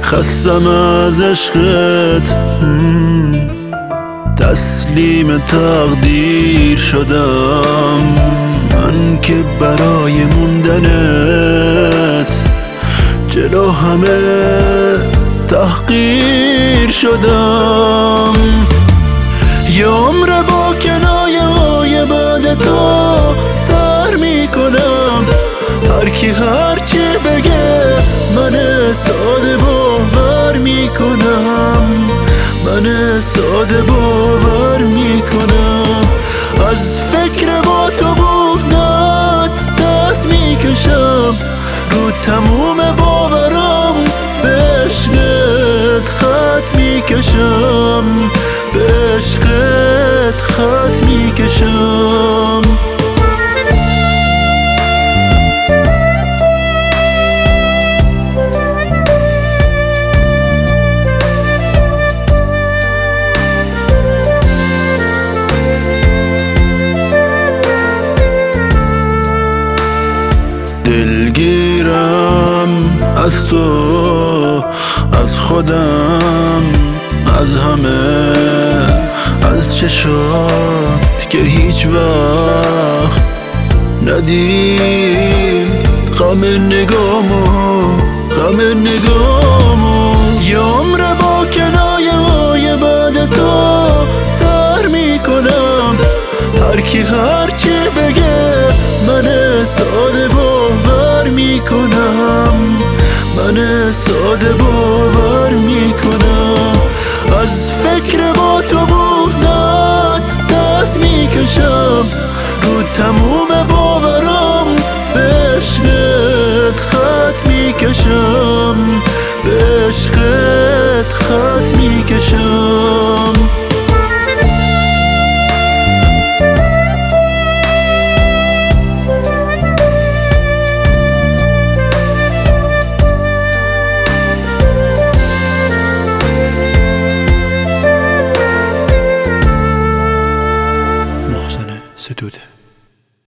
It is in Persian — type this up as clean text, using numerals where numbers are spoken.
خستم از عشقت، تسلیم تقدیر شدم من که برای موندنت جلو همه تحقیر شدم. یه عمر با کنایه های بعد تو سر میکنم، هر کی هر چی بگه من ساده باور میکنم، من ساده باور میکنم. از فکر با تو بودن دست میکشم، رو تموم باورم به عشقت خط میکشم، به عشقت خط میکشم. دلگیرم از تو، از خودم، از همه، از چشات که هیچ وقت ندید غم نگامو، غم نگامو. یه عمر با کنایه های بعد تو سر میکنم، هر کی هر چی بگه من ساده باور میکنم، من ساده باور میکنم. از فکر با تو بودن دست میکشم، رو تموم باورم به عشقت خط میکشم، به عشقت